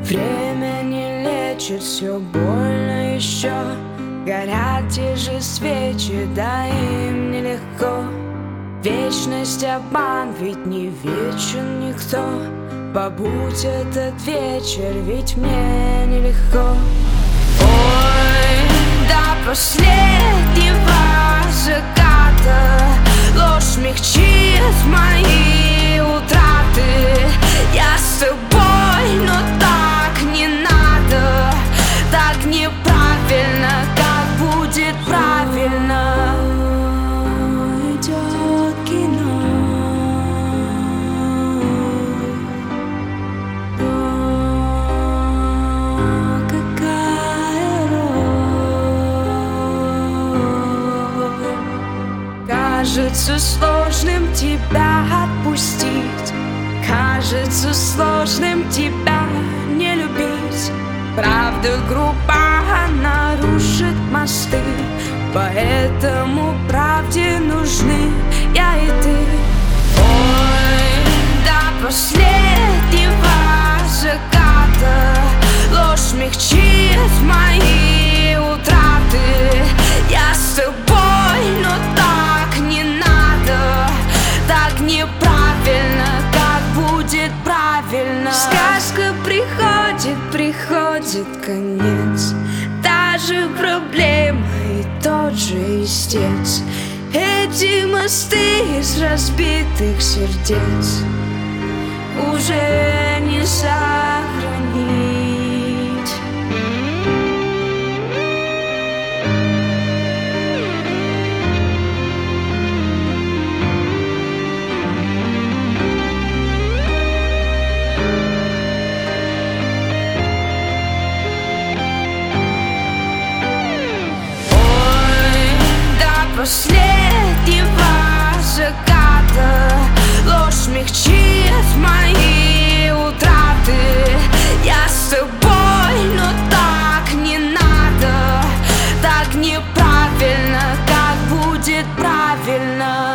Время не лечит, все больно еще. Горят те же свечи, да им нелегко. Вечность обман, ведь не вечен никто. Побудь этот вечер, ведь мне нелегко. Ой, до последнего заката ложь смягчит мои утраты. Я с тобой, но так не надо. Так неправильно, как будет правильно. Идет кино. О, какая роль. Кажется сложным тебя отпустить. Кажется сложным тебя не любить. Правда груба нарушит мосты. Поэтому правде нужны я и ты. Ой, до последнего заката ложь смягчит мои утраты. Я с тобой, но так не надо. Так неправильно, как будет правильно. Сказка приходит конец. Та же проблема и тот же истец. Эти мосты из разбитых сердец уже не сохранить. Последнего заката ложь смягчит мои утраты. Я с тобой, но так не надо. Так неправильно, как будет правильно.